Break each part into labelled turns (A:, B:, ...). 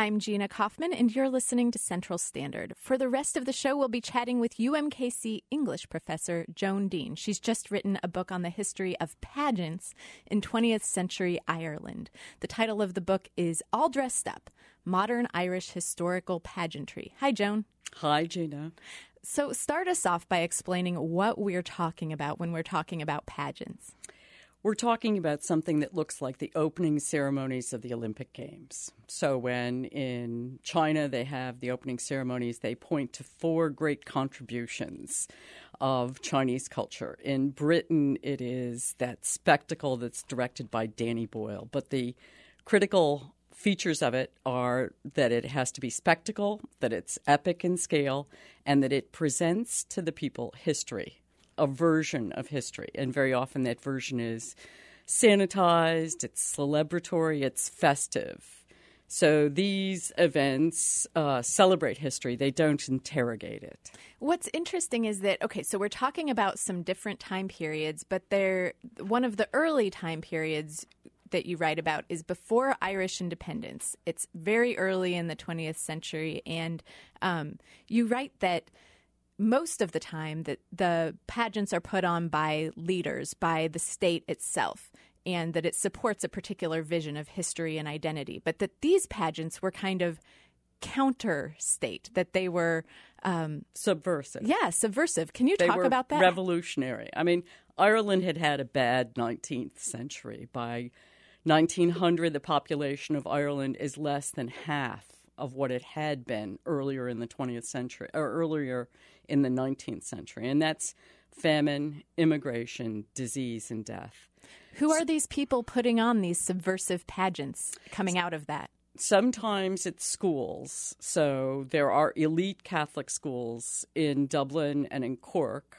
A: I'm Gina Kaufman, and you're listening to Central Standard. For the rest of the show, we'll be chatting with UMKC English professor Joan Dean. She's just written a book on the history of pageants in 20th century Ireland. The title of the book is All Dressed Up, Modern Irish Historical Pageantry. Hi, Joan.
B: Hi, Gina.
A: So start us off by explaining what we're talking about when we're talking about pageants.
B: We're talking about something that looks like the opening ceremonies of the Olympic Games. So when in China they have the opening ceremonies, they point to four great contributions of Chinese culture. In Britain, it is that spectacle that's directed by Danny Boyle. But the critical features of it are that it has to be spectacle, that it's epic in scale, and that it presents to the people history. A version of history, and very often that version is sanitized, it's celebratory, it's festive. So these events celebrate history. They don't interrogate it.
A: What's interesting is that, okay, so we're talking about some different time periods, but one of the early time periods that you write about is before Irish independence. It's very early in the 20th century, and you write that most of the time that the pageants are put on by leaders, by the state itself, and that it supports a particular vision of history and identity, but that these pageants were kind of counter-state, that they were
B: subversive.
A: Yeah, subversive. Can you talk about that?
B: Revolutionary. I mean, Ireland had a bad 19th century. By 1900, the population of Ireland is less than half of what it had been earlier in the 20th century, or earlier in the 19th century. And that's famine, immigration, disease, and death.
A: Who are these people putting on these subversive pageants coming out of that?
B: Sometimes it's schools. So there are elite Catholic schools in Dublin and in Cork.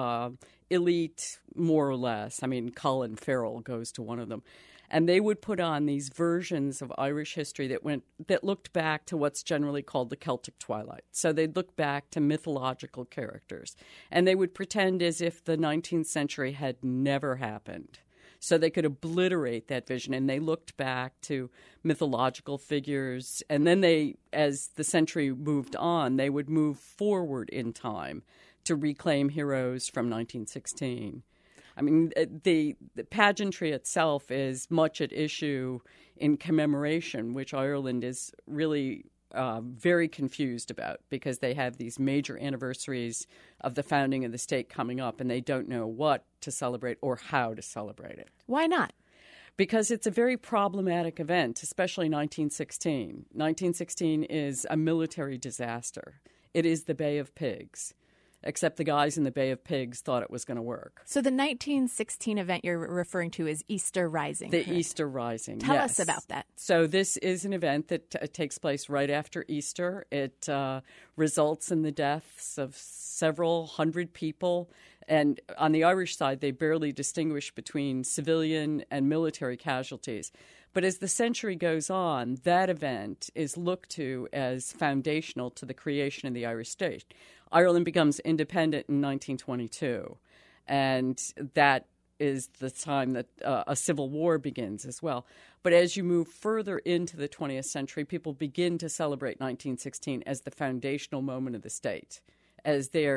B: Elite, more or less. I mean, Colin Farrell goes to one of them. And they would put on these versions of Irish history that looked back to what's generally called the Celtic Twilight. So they'd look back to mythological characters. And they would pretend as if the 19th century had never happened. So they could obliterate that vision. And they looked back to mythological figures. And then as the century moved on, they would move forward in time to reclaim heroes from 1916. I mean, the pageantry itself is much at issue in commemoration, which Ireland is really very confused about because they have these major anniversaries of the founding of the state coming up, and they don't know what to celebrate or how to celebrate it.
A: Why not?
B: Because it's a very problematic event, especially 1916. 1916 is a military disaster. It is the Bay of Pigs. Except the guys in the Bay of Pigs thought it was going to work.
A: So the 1916 event you're referring to is Easter Rising.
B: The correct? Easter Rising,
A: Tell
B: yes.
A: us about that.
B: So this is an event that takes place right after Easter. It results in the deaths of several hundred people. And on the Irish side, they barely distinguish between civilian and military casualties. But as the century goes on, that event is looked to as foundational to the creation of the Irish state. Ireland becomes independent in 1922, and that is the time that a civil war begins as well. But as you move further into the 20th century, people begin to celebrate 1916 as the foundational moment of the state, as their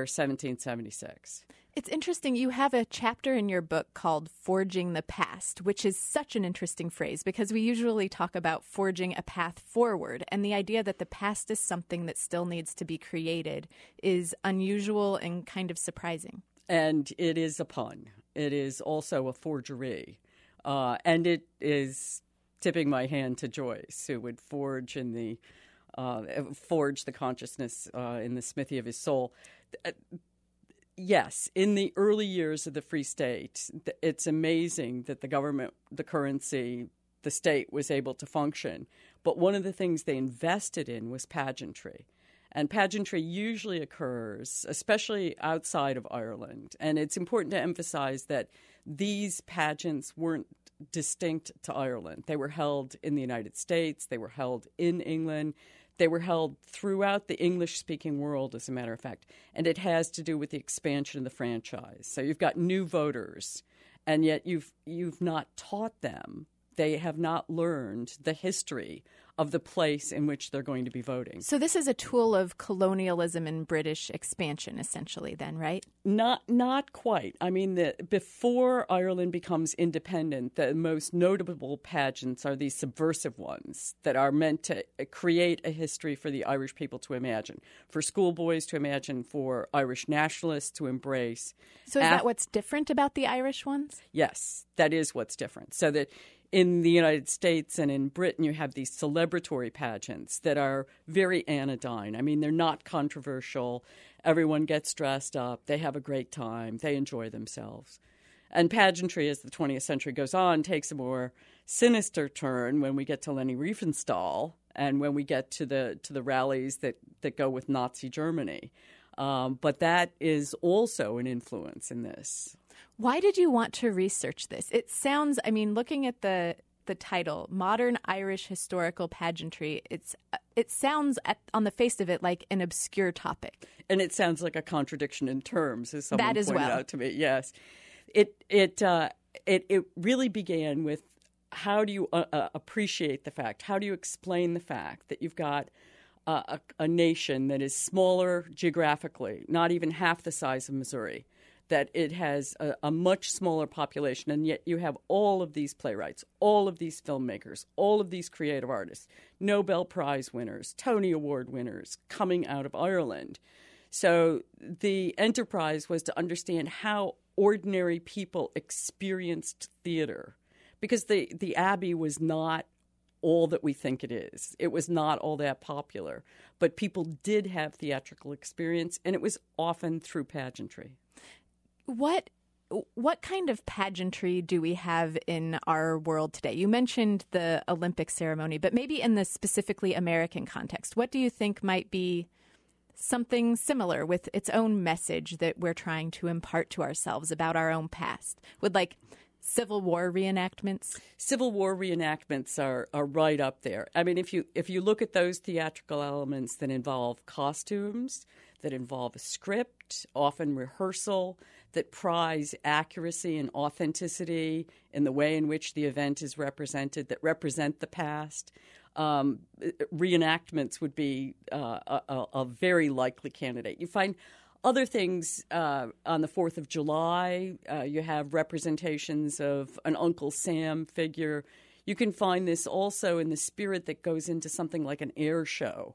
B: 1776.
A: It's interesting. You have a chapter in your book called Forging the Past, which is such an interesting phrase because we usually talk about forging a path forward. And the idea that the past is something that still needs to be created is unusual and kind of surprising.
B: And it is a pun. It is also a forgery. And it is tipping my hand to Joyce, who would forge the consciousness in the smithy of his soul. Yes, in the early years of the Free State, it's amazing that the government, the currency, the state was able to function. But one of the things they invested in was pageantry. And pageantry usually occurs, especially outside of Ireland. And it's important to emphasize that these pageants weren't distinct to Ireland. They were held in the United States. They were held in England. They were held throughout the English-speaking world, as a matter of fact, and it has to do with the expansion of the franchise. So you've got new voters, and yet you've not taught them. They have not learned the history of the place in which they're going to be voting.
A: So this is a tool of colonialism and British expansion, essentially, then, right?
B: Not quite. I mean, before Ireland becomes independent, the most notable pageants are these subversive ones that are meant to create a history for the Irish people to imagine, for schoolboys to imagine, for Irish nationalists to embrace.
A: So is that what's different about the Irish ones?
B: Yes, that is what's different. So that in the United States and in Britain, you have these celebratory pageants that are very anodyne. I mean, they're not controversial. Everyone gets dressed up. They have a great time. They enjoy themselves. And pageantry, as the 20th century goes on, takes a more sinister turn when we get to Leni Riefenstahl and when we get to the rallies that go with Nazi Germany. But that is also an influence in this.
A: Why did you want to research this? It sounds, I mean, looking at the title, Modern Irish Historical Pageantry, it sounds on the face of it like an obscure topic.
B: And it sounds like a contradiction in terms, as someone
A: that as
B: pointed
A: well.
B: out to me. Yes, it really began with how do you appreciate the fact? How do you explain the fact that you've got a nation that is smaller geographically, not even half the size of Missouri, that it has a much smaller population, and yet you have all of these playwrights, all of these filmmakers, all of these creative artists, Nobel Prize winners, Tony Award winners coming out of Ireland. So the enterprise was to understand how ordinary people experienced theater, because the Abbey was not all that we think it is. It was not all that popular, but people did have theatrical experience, and it was often through pageantry.
A: What kind of pageantry do we have in our world today? You mentioned the Olympic ceremony, but maybe in the specifically American context, what do you think might be something similar with its own message that we're trying to impart to ourselves about our own past? Would like Civil War reenactments? Civil
B: War reenactments are right up there. I mean, if you look at those theatrical elements that involve costumes, that involve a script, often rehearsal, that prize accuracy and authenticity in the way in which the event is represented, that represent the past, reenactments would be a very likely candidate. You find other things on the 4th of July. You have representations of an Uncle Sam figure. You can find this also in the spirit that goes into something like an air show,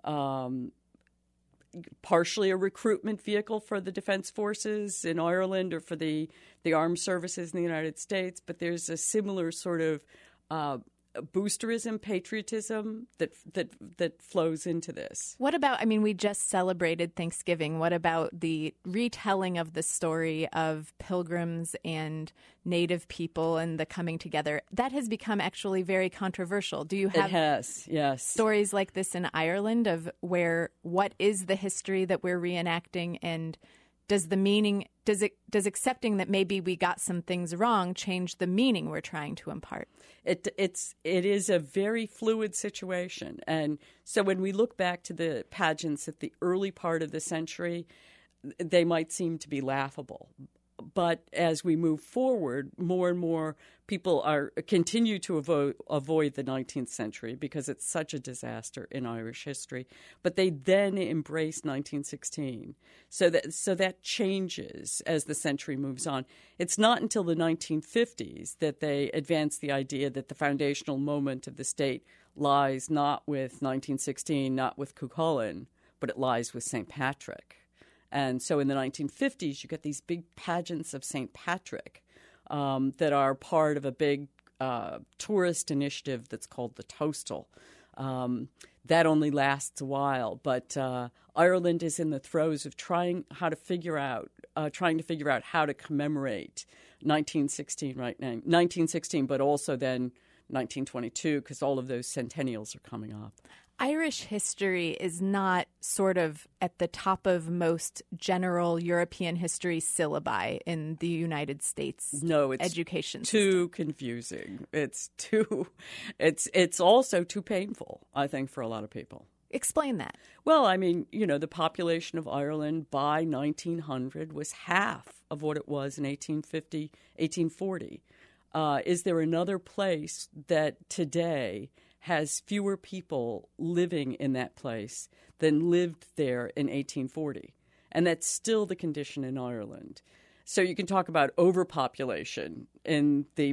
B: partially a recruitment vehicle for the defense forces in Ireland or for the armed services in the United States. But there's a similar sort of boosterism, patriotism that flows into this.
A: What about, I mean, we just celebrated Thanksgiving. What about the retelling of the story of pilgrims and Native people and the coming together? That has become actually very controversial. Do you have
B: It has, yes.
A: stories like this in Ireland of what is the history that we're reenacting, and does the meaning, does accepting that maybe we got some things wrong change the meaning we're trying to impart?
B: It is a very fluid situation. And so when we look back to the pageants at the early part of the century, they might seem to be laughable. But as we move forward, more and more people continue to avoid the 19th century because it's such a disaster in Irish history. But they then embrace 1916. So that changes as the century moves on. It's not until the 1950s that they advance the idea that the foundational moment of the state lies not with 1916, not with Cuchulainn, but it lies with St. Patrick. And so in the 1950s, you get these big pageants of St. Patrick that are part of a big tourist initiative that's called the Toastal. That only lasts a while, but Ireland is in the throes of trying to figure out how to commemorate 1916 right now, 1916, but also then 1922, because all of those centennials are coming up.
A: Irish history is not sort of at the top of most general European history syllabi in the United States.
B: No, it's
A: education
B: too confusing. It's also too painful, I think, for a lot of people.
A: Explain that.
B: Well, I mean, the population of Ireland by 1900 was half of what it was in 1840. Is there another place that today has fewer people living in that place than lived there in 1840. And that's still the condition in Ireland. So you can talk about overpopulation in the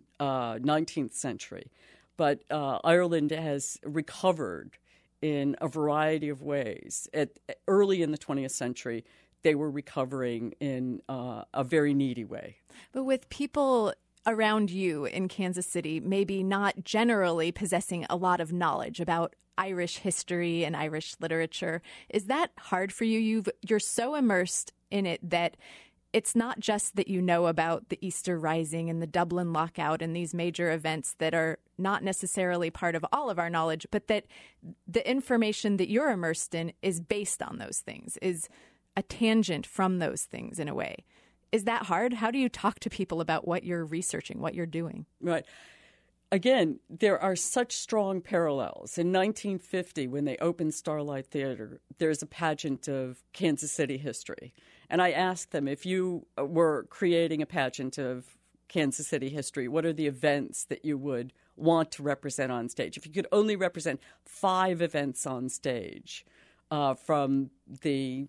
B: mid-19th century. But Ireland has recovered in a variety of ways. Early in the 20th century, they were recovering in a very needy way.
A: But with people around you in Kansas City, maybe not generally possessing a lot of knowledge about Irish history and Irish literature, is that hard for you? You're so immersed in it that it's not just that you know about the Easter Rising and the Dublin lockout and these major events that are not necessarily part of all of our knowledge, but that the information that you're immersed in is based on those things, is a tangent from those things in a way. Is that hard? How do you talk to people about what you're researching, what you're doing?
B: Right. Again, there are such strong parallels. In 1950, when they opened Starlight Theater, there's a pageant of Kansas City history. And I asked them, if you were creating a pageant of Kansas City history, what are the events that you would want to represent on stage? If you could only represent 5 events on stage from the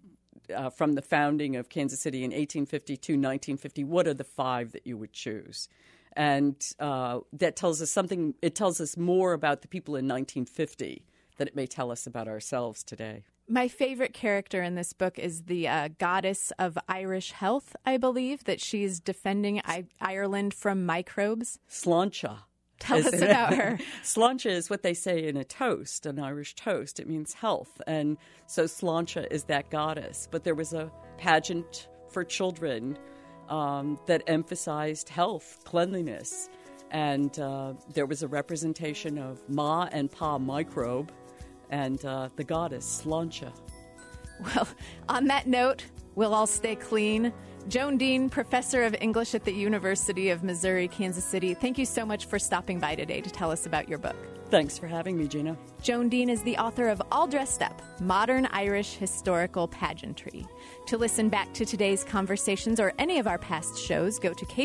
B: founding of Kansas City in 1850 to 1950, what are the 5 that you would choose? And that tells us something. It tells us more about the people in 1950 than it may tell us about ourselves today.
A: My favorite character in this book is the goddess of Irish health, I believe, that she's defending Ireland from microbes.
B: Sláinte.
A: Tell us about her.
B: Sláinte is what they say in a toast, an Irish toast. It means health. And so Sláinte is that goddess. But there was a pageant for children that emphasized health, cleanliness. And there was a representation of Ma and Pa microbe and the goddess, Sláinte.
A: Well, on that note, we'll all stay clean. Joan Dean, professor of English at the University of Missouri, Kansas City, thank you so much for stopping by today to tell us about your book.
B: Thanks for having me, Gina.
A: Joan Dean is the author of All Dressed Up, Modern Irish Historical Pageantry. To listen back to today's conversations or any of our past shows, go to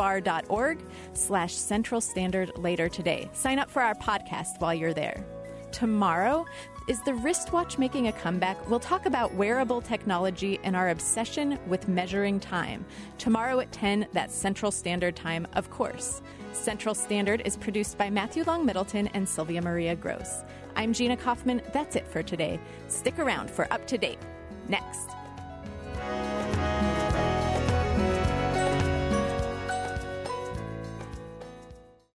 A: kcur.org/Central Standard later today. Sign up for our podcast while you're there. Tomorrow, is the wristwatch making a comeback? We'll talk about wearable technology and our obsession with measuring time. Tomorrow at 10, that's Central Standard Time, of course. Central Standard is produced by Matthew Long Middleton and Sylvia Maria Gross. I'm Gina Kaufman. That's it for today. Stick around for Up to Date. Next.